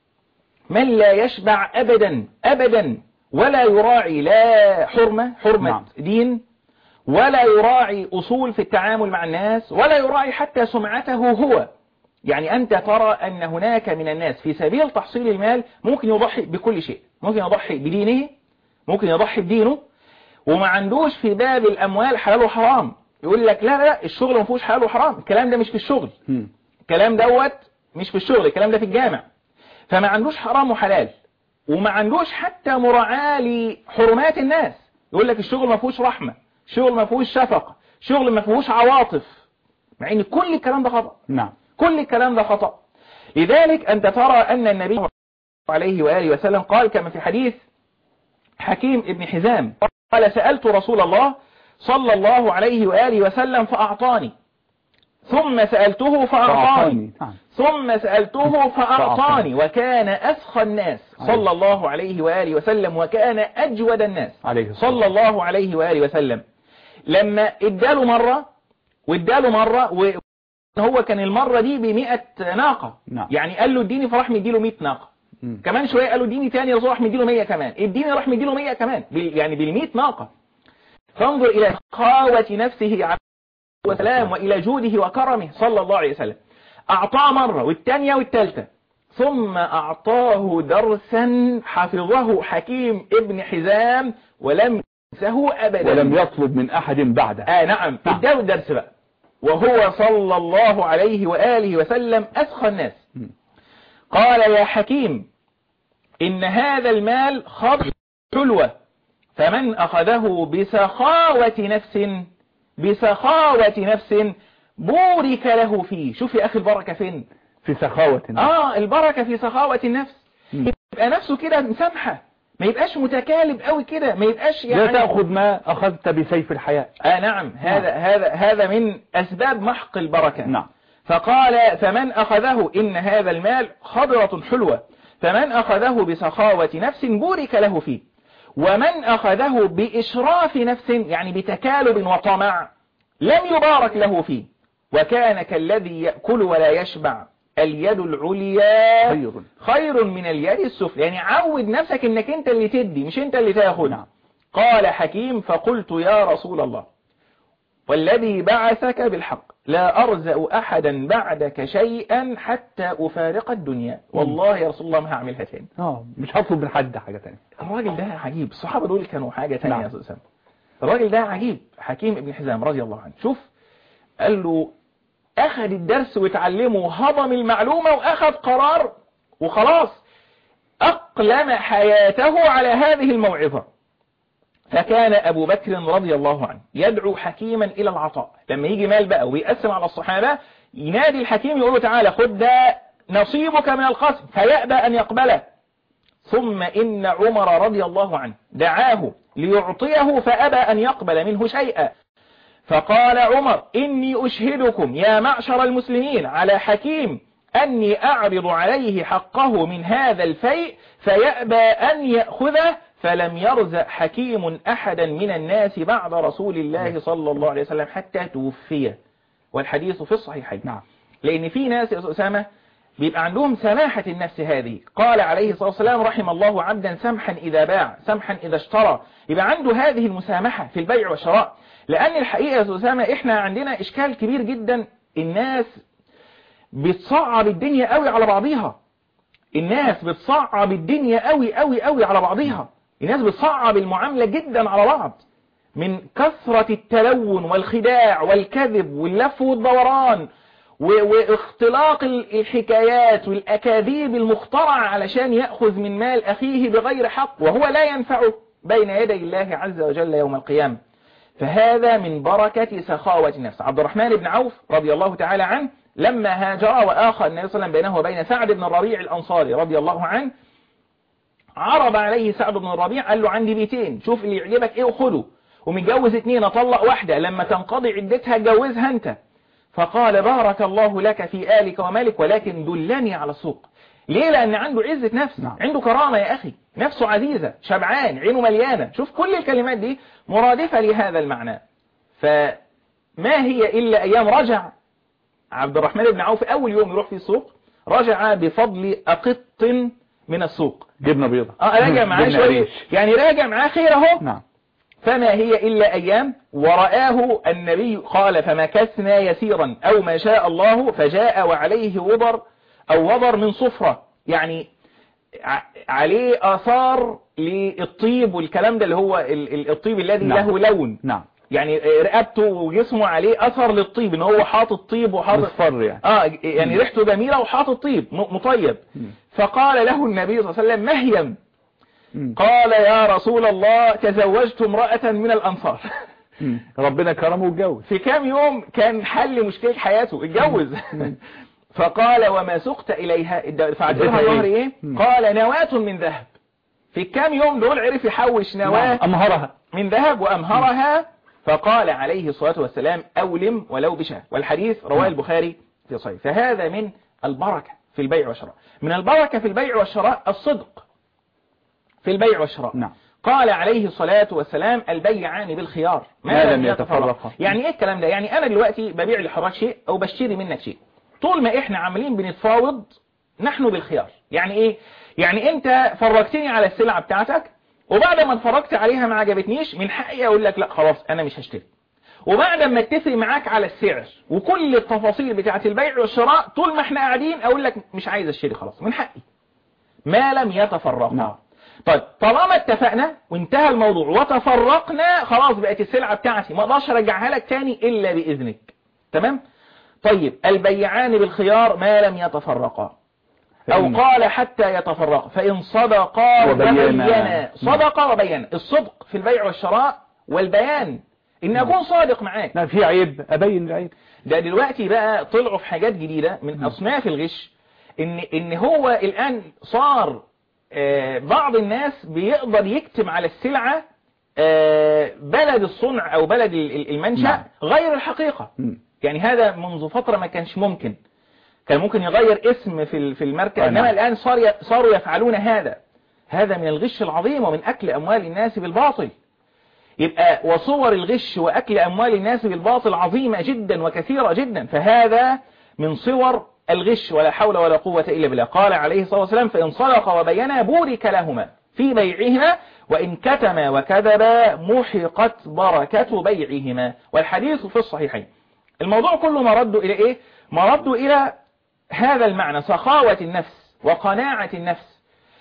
من لا يشبع أبدا أبدا، ولا يراعي لا حرمة حرمة نعم. دين، ولا يراعي أصول في التعامل مع الناس، ولا يراعي حتى سمعته هو. يعني أنت ترى أن هناك من الناس في سبيل تحصيل المال ممكن يضحي بكل شيء، ممكن يضحي بدينه، ممكن يضحي بدينه، وما عندوش في باب الأموال حلال وحرام. يقول لك لا لا الشغل ما فيهوش حلال وحرام، الكلام ده مش في الشغل. م. الكلام دوت مش في الشغل، الكلام ده في الجامع. فما عندوش حرام وحلال، وما عندوش حتى مراعاة لحرمات الناس. يقول لك الشغل ما فيهوش رحمة، الشغل ما فيهوش شفقة، الشغل ما فيهوش عواطف، مع ان كل الكلام ده خطأ. نعم. كل الكلام ده خطأ. لذلك أنت ترى أن النبي صلى الله عليه وآله وسلم قال كما في حديث حكيم ابن حزام قال سألت رسول الله صلى الله عليه وآله وسلم فأعطاني، ثم سألته فأعطاني، ثم سألته فأعطاني، وكان أسخى الناس صلى الله عليه وآله وسلم، وكان أجود الناس صلى الله عليه وآله وسلم. لما اداله مرة واداله مرة و هو كان المرة دي بمئة ناقة. نعم. يعني قال له اديني، فراح مديله مئة ناقة. م. كمان شوية قال له اديني تاني، راح مديله مية كمان، اديني راح مديله مية كمان، بال... يعني بالمئة ناقة. فانظر إلى قاوة نفسه عليه وسلام وإلى جوده وكرمه صلى الله عليه وسلم. أعطاه مرة والتانية والتالتة، ثم أعطاه درسا حفظه حكيم ابن حزام ولم ينسه أبدا، ولم يطلب من أحد بعده. آه نعم. نعم. اداه الدرس بقى، وهو صلى الله عليه وآله وسلم أسخى الناس. قال يا حكيم إن هذا المال خضر حلوة، فمن أخذه بسخاوة نفس بسخاوة نفس بورك له فيه. شوف يا أخي البركة فين؟ في سخاوة النفس. آه البركة في سخاوة النفس. م. يبقى نفسه كده مسامحة، ما يبقاش متكالب قوي كده، ما يبقاش يعني لا تأخذ ما أخذت بسيف الحياة. آه نعم. هذا نعم. هذا هذا من أسباب محق البركة. نعم. فقال فمن أخذه إن هذا المال خضرة حلوة، فمن أخذه بسخاوة نفس بورك له فيه، ومن أخذه بإشراف نفس يعني بتكالب وطمع لم يبارك له فيه، وكان كالذي يأكل ولا يشبع، اليد العليا خير, خير من اليد السفلى. يعني عود نفسك انك انت اللي تدي مش انت اللي تاخذ. نعم. قال حكيم فقلت يا رسول الله والذي بعثك بالحق لا أرزأ أحدا بعدك شيئا حتى أفارق الدنيا، والله يا رسول الله ما هعملها تاني. اه مش هطلب من حد حاجة تانية. الراجل ده عجيب، الصحابة دول كانوا حاجة تانية. نعم. يا أستاذ الراجل ده عجيب. حكيم ابن حزام رضي الله عنه، شوف قال له أخذ الدرس وتعلمه وهضم المعلومة وأخذ قرار وخلاص أقلم حياته على هذه الموعظة. فكان أبو بكر رضي الله عنه يدعو حكيما إلى العطاء. لما يجي مال بقى ويقسم على الصحابة ينادي الحكيم يقول له تعالى خد ده نصيبك من القسم، فيأبى أن يقبله. ثم إن عمر رضي الله عنه دعاه ليعطيه فأبى أن يقبل منه شيئا، فقال عمر إني أشهدكم يا معشر المسلمين على حكيم أني أعرض عليه حقه من هذا الفيء فيأبى أن يأخذه، فلم يرزق حكيم أحدا من الناس بعد رسول الله صلى الله عليه وسلم حتى توفي، والحديث في الصحيحين. نعم. لأن في ناس يا أسامة بيبقى عندهم سماحة النفس هذه. قال عليه الصلاة والسلام رحم الله عبدا سمحا إذا باع سمحا إذا اشترى. يبقى عنده هذه المسامحة في البيع والشراء. لأن الحقيقة يا أسامة إحنا عندنا إشكال كبير جدا، الناس بتصعب الدنيا قوي على بعضيها. الناس بتصعب الدنيا قوي قوي قوي على بعضيها. الناس بتصعب المعاملة جدا على بعض من كثرة التلون والخداع والكذب واللف والدوران واختلاق الحكايات والأكاذيب المخترعة علشان يأخذ من مال أخيه بغير حق وهو لا ينفعه بين يدي الله عز وجل يوم القيامة. فهذا من بركة سخاوة النفس. عبد الرحمن بن عوف رضي الله تعالى عنه لما هاجر وآخى النبي صلى الله عليه وسلم بينه وبين سعد بن الربيع الأنصاري رضي الله عنه، عرض عليه سعد بن الربيع قال له عندي بيتين شوف اللي يعجبك ايه وخده، ومتجوز اتنين اطلق واحدة لما تنقضي عدتها اتجوزها انت. فقال بارك الله لك في آلك ومالك ولكن دلني على السوق. ليه؟ لأن عنده عزة نفس. نعم. عنده كرامة يا أخي، نفسه عزيزة، شبعان، عينه مليانة. شوف كل الكلمات دي مرادفة لهذا المعنى. فما هي إلا أيام رجع عبد الرحمن بن عوف أول يوم يروح في السوق رجع بفضل أقط من السوق، جبنة بيضة. اه راجع معاه شوية، يعني راجع معاه خير اهو. نعم. فما هي إلا أيام ورآه النبي قال فمكثنا يسيرا أو ما شاء الله فجاء وعليه وبر أو وبر من صفرة، يعني عليه آثار للطيب والكلام ده اللي هو الطيب الذي نعم. له لون. نعم. يعني رقبته وجسمه عليه اثر للطيب، ان هو حاطط طيب وحاطط مصفر يعني اه يعني ريحته جميله وحاطط طيب مطيب. فقال له النبي صلى الله عليه وسلم: مهيم. قال: يا رسول الله تزوجت امرأة من الأنصار. ربنا كرمه واتجوز في كام يوم كان حل مشكلة حياته، اتجوز. فقال: وما سقت إليها؟ فعجلها ظهر ايه؟ قال: نواة من ذهب. في كام يوم دول عرف يحوش نواة أمهرها من ذهب وأمهرها. فقال عليه الصلاة والسلام: أولم ولو بشاه. والحديث رواه البخاري في صحيح. فهذا من البركة في البيع والشراء. من البركة في البيع والشراء الصدق في البيع والشراء. نعم. قال عليه الصلاة والسلام: البيعان بالخيار ما لم يتفرقا. يعني ايه الكلام ده؟ يعني انا دلوقتي ببيع لحضرتك شيء او بشتري منك شيء، طول ما احنا عاملين بنتفاوض نحن بالخيار. يعني ايه؟ يعني انت فرجتني على السلعة بتاعتك، وبعد ما اتفرجت عليها ما عجبتنيش، من حقي اقول لك لا خلاص انا مش هشتري. وبعد ما اتفق معاك على السعر وكل التفاصيل بتاعة البيع والشراء، طول ما احنا قاعدين اقول لك مش عايز اشتري خلاص، من حقي ما لم يتفرقا. نعم. طيب طالما اتفقنا وانتهى الموضوع وتفرقنا، خلاص بقت السلعة بتاعتي ما اقدرش ارجعها لك تاني الا باذنك. تمام؟ طيب البيعان بالخيار ما لم يتفرقا، او قال حتى يتفرقا، فان صدقا وبينا. صدقا وبينا، الصدق في البيع والشراء والبيان، ان اكون صادق معاك. لا في عيب ابين العيب. ده دلوقتي بقى طلعوا في حاجات جديدة من اصناف الغش، ان ان هو الان صار بعض الناس بيقدر يكتب على السلعة بلد الصنع او بلد المنشأ غير الحقيقة. يعني هذا منذ فترة ما كانش ممكن، كان ممكن يغير اسم في في الماركة، انما الان صار صاروا يفعلون هذا. هذا من الغش العظيم ومن اكل اموال الناس بالباطل. يبقى وصور الغش واكل اموال الناس بالباطل عظيمة جدا وكثيرة جدا، فهذا من صور الغش ولا حول ولا قوة إلا بالله. قال عليه الصلاة والسلام: فإن صدق وبينا بورك لهما في بيعهما، وإن كتما وكذبا محقت بركة بيعهما. والحديث في الصحيحين. الموضوع كله مرده إلى إيه؟ مرده إلى هذا المعنى، سخاوة النفس وقناعة النفس.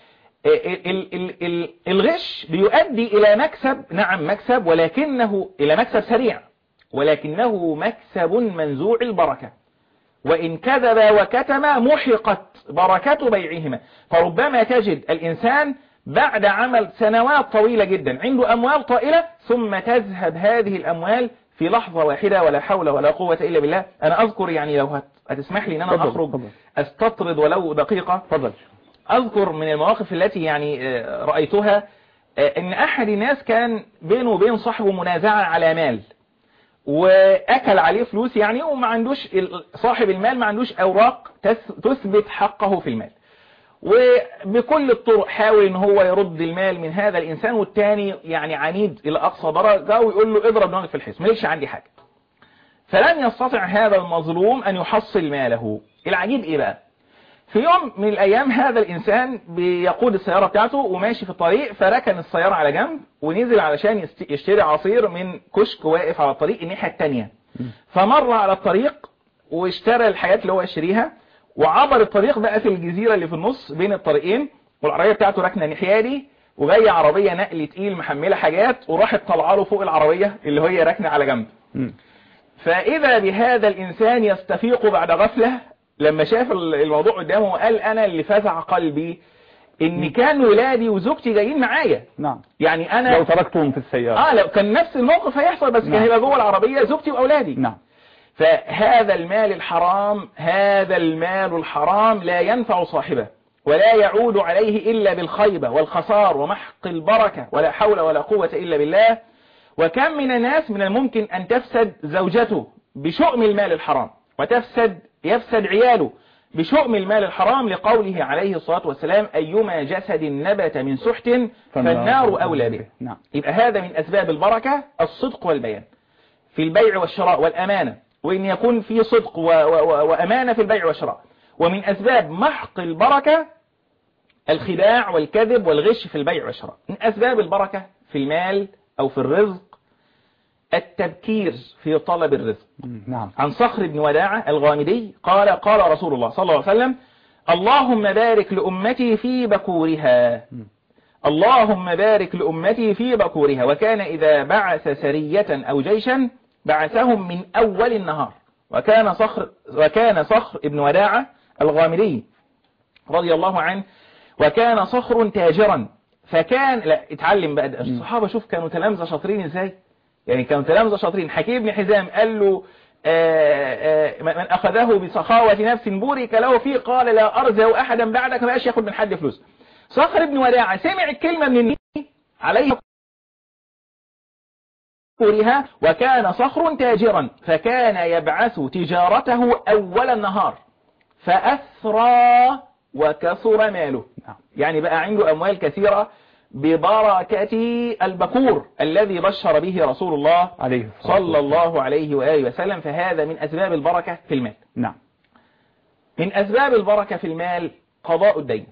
ال ال ال الغش بيؤدي إلى مكسب، نعم مكسب، ولكنه إلى مكسب سريع، ولكنه مكسب منزوع البركة. وإن كذب وكتم محقت بركة بيعهما. فربما تجد الإنسان بعد عمل سنوات طويلة جدا عنده أموال طائلة، ثم تذهب هذه الأموال في لحظة واحدة، ولا حول ولا قوة إلا بالله. أنا أذكر يعني لو هتسمح لي أن أنا أخرج أستطرد ولو دقيقة. فضل. أذكر من المواقف التي يعني رأيتها أن أحد الناس كان بينه وبين صاحبه منازعة على مال، واكل عليه فلوس يعني، وما عندوش صاحب المال ما عندوش اوراق تثبت حقه في المال، وبكل الطرق حاول ان هو يرد المال من هذا الانسان، والتاني يعني عنيد الى اقصى درجه ويقول له اضرب دماغك في الحيط مالكش عندي حاجه. فلم يستطع هذا المظلوم ان يحصل ماله. العجيب ايه بقى؟ في يوم من الايام هذا الانسان بيقود السيارة بتاعته وماشي في الطريق، فركن السيارة على جنب ونزل علشان يشتري عصير من كشك واقف على الطريق الناحية التانية. فمر على الطريق واشترى الحاجات اللي هو يشتريها، وعبر الطريق بقى في الجزيرة اللي في النص بين الطريقين، والعربية بتاعته راكنه الناحية دي، وجاية عربية نقل تقيل محملة حاجات وراحت طالعه له فوق العربية اللي هي راكنه على جنب. فإذا بهذا الإنسان يستفيق بعد غفلة لما شاف الموضوع قدامه، وقال أنا اللي فزع قلبي إن كان ولادي وزوجتي جايين معايا. نعم. يعني أنا لو تركتهم في السيارة آه لو كان نفس الموقف هيحصل، بس نعم. كان هيبقى جوه العربية زوجتي وأولادي. نعم. فهذا المال الحرام، هذا المال الحرام لا ينفع صاحبه، ولا يعود عليه إلا بالخيبة والخسار ومحق البركة، ولا حول ولا قوة إلا بالله. وكم من الناس من الممكن أن تفسد زوجته بشؤم المال الحرام، وتفسد يفسد عياله بشؤم المال الحرام، لقوله عليه الصلاة والسلام: أيما جسد نبت من سحت فالنار أولى به. نعم. يبقى هذا من أسباب البركة الصدق والبيان في البيع والشراء والأمانة، وإن يكون في صدق و و وأمانة في البيع والشراء. ومن أسباب محق البركة الخداع والكذب والغش في البيع والشراء. من أسباب البركة في المال أو في الرزق التبكير في طلب الرزق. نعم. عن صخر بن وداعة الغامدي قال: قال رسول الله صلى الله عليه وسلم: اللهم بارك لأمتي في بكورها. اللهم بارك لأمتي في بكورها. وكان إذا بعث سرية أو جيشا بعثهم من أول النهار. وكان صخر وكان صخر ابن وداعة الغامدي رضي الله عنه، وكان صخر تاجرا، فكان لا اتعلم بقى الصحابة، شوف كانوا تلامذة شاطرين ازاي، يعني كانوا تلامذة شاطرين. حكيم بن حزام قال له آآ آآ من أخذه بسخاوة نفس بورك له فيه، قال لا أرزق أحدا بعدك، ما بقاش ياخد من حد فلوس. صخر ابن وداعة سمع الكلمة من النبي عليه بكورها، وكان صخر تاجرا، فكان يبعث تجارته أول النهار فأثرى وكثر ماله، يعني بقى عنده أموال كثيرة ببركة البكور الذي بشر به رسول الله عليه صلى الله عليه وآله وسلم. فهذا من أسباب البركة في المال. نعم. من أسباب البركة في المال قضاء الدين،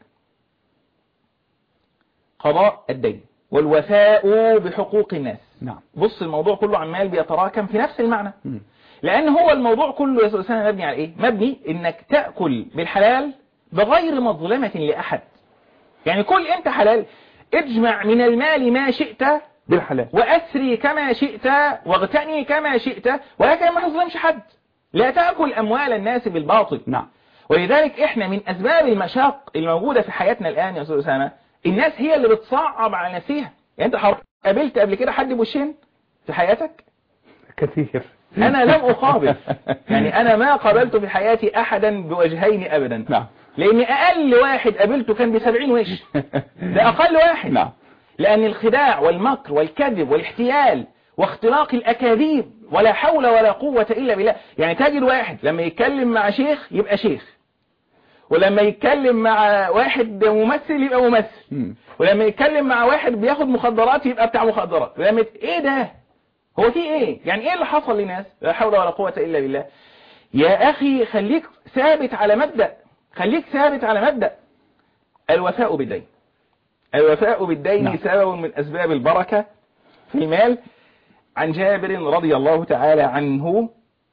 قضاء الدين والوفاء بحقوق الناس. نعم. بص الموضوع كله عمال بيتراكم في نفس المعنى، م. لأن هو الموضوع كله يا سيدنا مبني على إيه؟ مبني إنك تأكل بالحلال بغير مظلمة لأحد. يعني كل أنت حلال، اجمع من المال ما شئت بالحلال، وأسري كما شئت واغتني كما شئت، ولكن ما تظلمش حد، لا تأكل أموال الناس بالباطل. نعم. ولذلك إحنا من أسباب المشاق الموجودة في حياتنا الآن يا أستاذ أسامة، الناس هي اللي بتصعب على نفسها. يعني أنت قابلت قبل كده حد بوشين في حياتك؟ كثير. أنا لم أقابل، يعني أنا ما قابلت في حياتي أحدا بوجهين أبدا. نعم. لأن أقل واحد قابلته كان بسبعين وش، ده أقل واحد. نعم. لأن الخداع والمكر والكذب والاحتيال واختلاق الأكاذيب ولا حول ولا قوة إلا بالله. يعني تجد واحد لما يتكلم مع شيخ يبقى شيخ، ولما يتكلم مع واحد ممثل يبقى ممثل، م. ولما يتكلم مع واحد بياخد مخدرات يبقى بتاع مخدرات. ولما ايه ده؟ هو في ايه؟ يعني ايه اللي حصل للناس؟ لا حول ولا قوة إلا بالله. يا أخي خليك ثابت على مبدأ، خليك ثابت على مبدأ الوفاء بالدين. الوفاء بالدين نعم. سبب من أسباب البركة في المال. عن جابر رضي الله تعالى عنه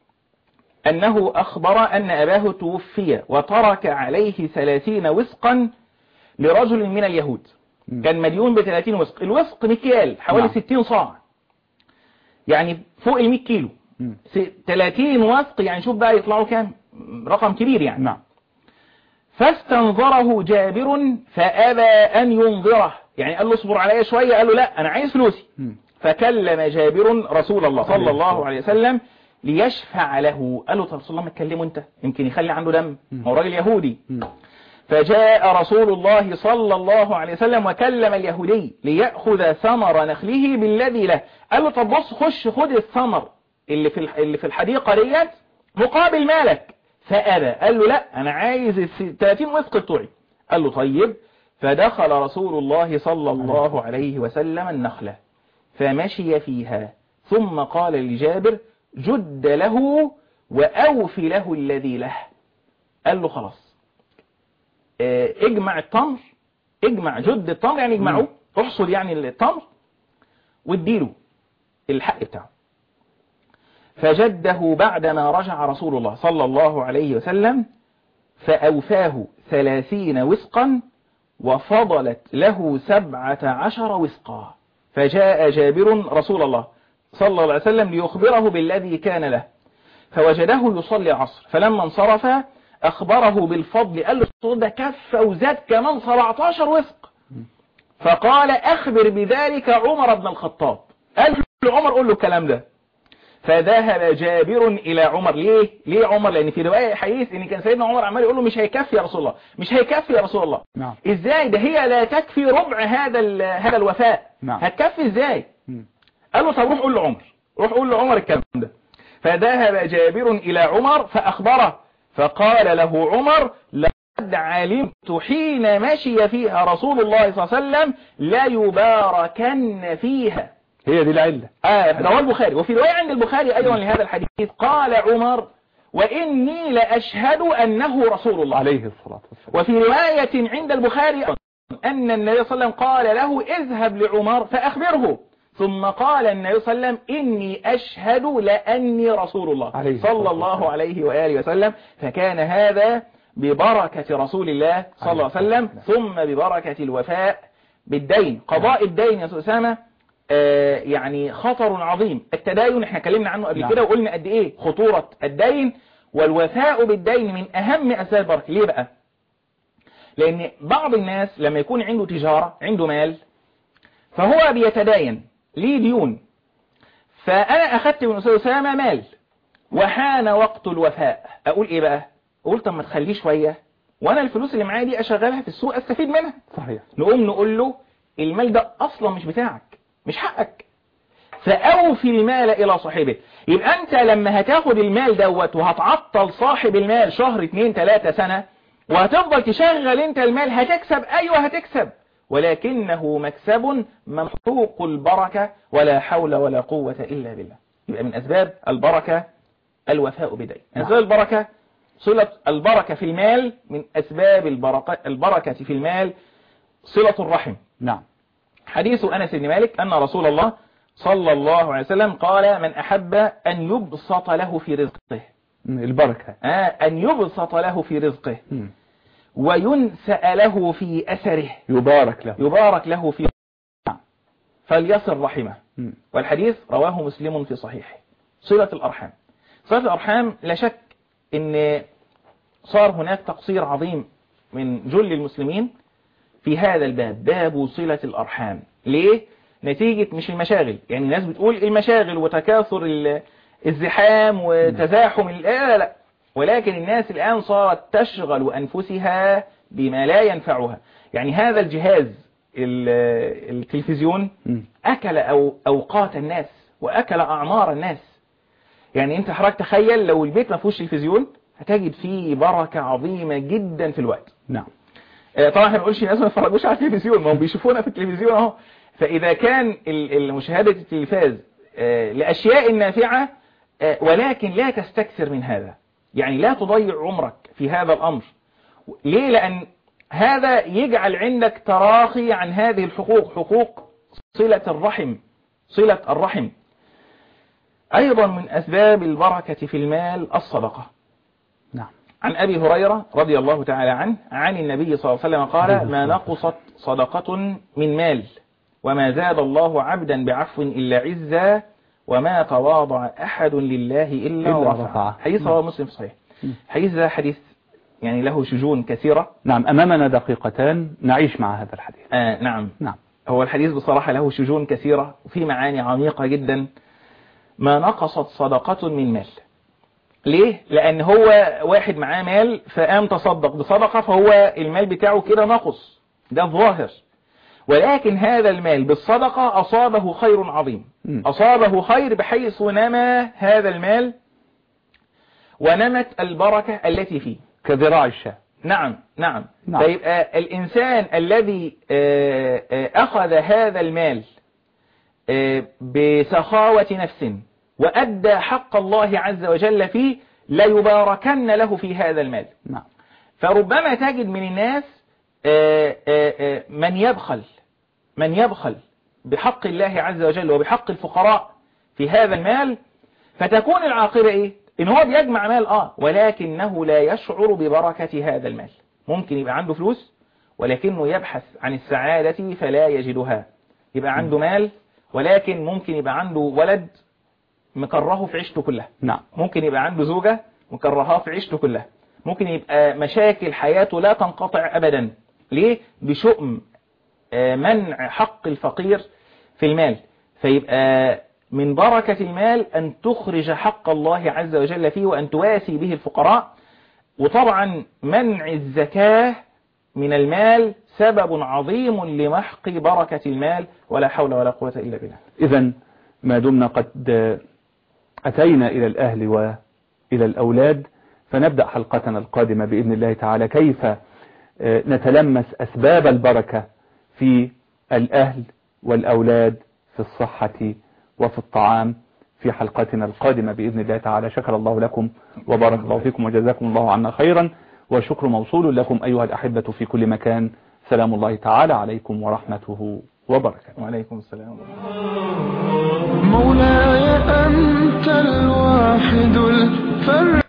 أنه أخبر أن أباه توفي وترك عليه ثلاثين وسقا لرجل من اليهود، م. كان مديون بثلاثين وسق. الوسق مكيال حوالي نعم. ستين صاع، يعني فوق المئة كيلو. م. ثلاثين وسق يعني شوف بقى يطلعوا كام، رقم كبير يعني. نعم. فاستنظره جابر فأبى أن ينظره، يعني قال له اصبر عليا شوية، قال له لا أنا عايز فلوسي. م. فكلم جابر رسول الله صلى الله عليه وسلم ليشفع له. قال له طب رسول الله ما تكلمه انت، يمكن يخلي عنده دم، هو راجل يهودي. م. فجاء رسول الله صلى الله عليه وسلم وكلم اليهودي ليأخذ ثمر نخله بالذي له. قال له طب بص خش خد الثمر اللي في اللي في الحديقة ديت مقابل مالك. فأبى، قال له لا أنا عايز ثلاثين وسق بتوعي. قال له طيب. فدخل رسول الله صلى الله عليه وسلم النخلة فمشي فيها، ثم قال لجابر جد له وأوف له الذي له. قال له خلاص اه اجمع التمر، اجمع جد التمر يعني اجمعه، احصل يعني التمر واديله الحق بتاعه. فجده بعدما رجع رسول الله صلى الله عليه وسلم فأوفاه ثلاثين وسقا وفضلت له سبعة عشر وسقا. فجاء جابر رسول الله صلى الله عليه وسلم ليخبره بالذي كان له، فوجده يصلي العصر، فلما انصرف أخبره بالفضل، قال له ده كف وزاد كمان سبعة عشر وسق. فقال أخبر بذلك عمر بن الخطاب. قال له عمر قول له الكلام ده. فذهب جابر إلى عمر. ليه؟ ليه عمر؟ لأن في رواية حديث إن كان سيدنا عمر عمال يقول له مش هيكفي يا رسول الله، مش هيكفي يا رسول الله. نعم. إزاي ده هي لا تكفي ربع هذا هذا الوفاء. نعم. هتكفي إزاي؟ م. قال له طب روح قول لعمر، روح قول لعمر الكلام ده. فذهب جابر إلى عمر فأخبره، فقال له عمر لقد علمت حين مشي فيها رسول الله صلى الله عليه وسلم لا يباركن فيها. هي دي العلة. آه رواه البخاري. وفي رواية عند البخاري أيضا لهذا الحديث قال عمر وإني لأشهد أنه رسول الله عليه الصلاة والسلام. وفي رواية عند البخاري أن النبي صلى الله عليه وسلم قال له اذهب لعمر فأخبره، ثم قال النبي صلى الله عليه وسلم إني أشهد لأني رسول الله صلى الله عليه وآله وسلم. فكان هذا ببركة رسول الله صلى الله عليه وسلم ثم ببركة الوفاء بالدين. قضاء الدين يا أستاذ أسامة آه يعني خطر عظيم. التداين احنا اتكلمنا عنه قبل نعم. كده وقلنا قد ايه خطورة الدين، والوفاء بالدين من اهم اسباب البركة. ليه بقى؟ لان بعض الناس لما يكون عنده تجارة، عنده مال، فهو بيتداين ليه ديون، فانا اخدت من استاذ اسامة مال وحان وقت الوفاء، اقول ايه بقى؟ اقول طب ما تخليه شوية وانا الفلوس اللي معايا دي اشغلها في السوق استفيد منها. صحيح. نقوم نقول له المال ده اصلا مش بتاعك، مش حقك، فأوفي المال إلى صاحبه. يبقى أنت لما هتاخد المال دوت وهتعطل صاحب المال شهر اتنين تلاتة سنة وهتفضل تشغل أنت المال، هتكسب، أيوة هتكسب، ولكنه مكسب ممحوق البركة، ولا حول ولا قوة إلا بالله. يبقى من أسباب البركة الوفاء بدين. من أسباب البركة صلة البركة في المال، من أسباب البركة, البركة في المال صلة الرحم. نعم. حديث أنس بن مالك أن رسول الله صلى الله عليه وسلم قال من أحب أن يبسط له في رزقه، البركة آه أن يبسط له في رزقه م. وينسأ له في أثره، يبارك له يبارك له في نعم. فليصل رحمه. م. والحديث رواه مسلم في صحيحه. صلة الأرحام. صلة الأرحام لا شك أن صار هناك تقصير عظيم من جل المسلمين في هذا الباب، باب صلة الأرحام. ليه؟ نتيجة مش المشاغل، يعني الناس بتقول المشاغل وتكاثر الزحام وتزاحم، لا لا، ولكن الناس الآن صارت تشغل أنفسها بما لا ينفعها. يعني هذا الجهاز التلفزيون أكل أو أوقات الناس وأكل أعمار الناس. يعني أنت حضرتك تخيل لو البيت ما فيهوش تلفزيون هتجد فيه بركة عظيمة جدا في الوقت. نعم. طبعا احنا ما بنقولش الناس ما يتفرجوش على التلفزيون، ما هم بيشوفونا في التلفزيون اهو. فإذا كان مشاهدة التلفاز لأشياء نافعة، ولكن لا تستكثر من هذا، يعني لا تضيع عمرك في هذا الأمر. ليه؟ لأن هذا يجعل عندك تراخي عن هذه الحقوق، حقوق صلة الرحم. صلة الرحم أيضا من أسباب البركة في المال الصدقة. نعم. عن أبي هريرة رضي الله تعالى عنه عن النبي صلى الله عليه وسلم قال ما نقصت صدقة من مال وما زاد الله عبدا بعفو إلا عزا وما تواضع أحد لله إلا رفعه. حديث رواه مسلم صحيح. حديث ذا حديث يعني له شجون كثيرة. نعم. أمامنا دقيقتان نعيش مع هذا الحديث. آه نعم. نعم. هو الحديث بصراحة له شجون كثيرة وفي معاني عميقة جدا. ما نقصت صدقة من مال. ليه؟ لأن هو واحد معاه مال فقام تصدق بصدقة، فهو المال بتاعه كده نقص، ده الظاهر. ولكن هذا المال بالصدقة أصابه خير عظيم، أصابه خير بحيث نما هذا المال ونمت البركة التي فيه كذراع الشاة. نعم نعم, نعم. فيبقى الإنسان الذي أخذ هذا المال بسخاوة نفس وأدى حق الله عز وجل فيه لا يباركن له في هذا المال. نعم. فربما تجد من الناس من يبخل من يبخل بحق الله عز وجل وبحق الفقراء في هذا المال، فتكون العاقبة إيه؟ إن هو بيجمع مال آه ولكنه لا يشعر ببركة هذا المال. ممكن يبقى عنده فلوس ولكنه يبحث عن السعادة فلا يجدها. يبقى عنده مال ولكن ممكن يبقى عنده ولد مكرهه في عيشته كلها. نعم. ممكن يبقى عنده زوجة مكرهاه في عيشته كلها. ممكن يبقى مشاكل حياته لا تنقطع أبدا. ليه؟ بشؤم منع حق الفقير في المال. فيبقى من بركة المال أن تخرج حق الله عز وجل فيه وأن تواسي به الفقراء. وطبعا منع الزكاة من المال سبب عظيم لمحق بركة المال، ولا حول ولا قوة إلا بالله. إذن ما دمنا قد أتينا إلى الأهل وإلى الأولاد، فنبدأ حلقتنا القادمة بإذن الله تعالى كيف نتلمس أسباب البركة في الأهل والأولاد في الصحة وفي الطعام في حلقتنا القادمة بإذن الله تعالى. شكر الله لكم وبارك الله فيكم وجزاكم الله عنا خيرا، والشكر موصول لكم أيها الأحبة في كل مكان. سلام الله تعالى عليكم ورحمته وبركاته. وعليكم السلام. مولاي أنت الواحد الفرد